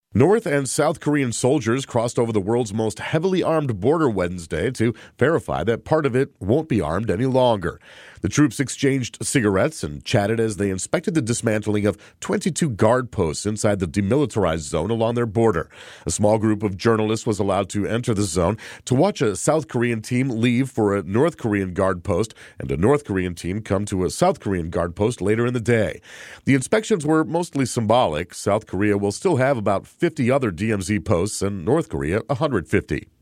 North and South Korean soldiers crossed over the world's most heavily armed border Wednesday to verify that part of it won't be armed any longer. The troops exchanged cigarettes and chatted as they inspected the dismantling of 22 guard posts inside the demilitarized zone along their border. A small group of journalists was allowed to enter the zone to watch a South Korean team leave for a North Korean guard post and a North Korean team come to a South Korean guard post later in the day. The inspections were mostly symbolic. South Korea will still have about 50 other DMZ posts and North Korea 150.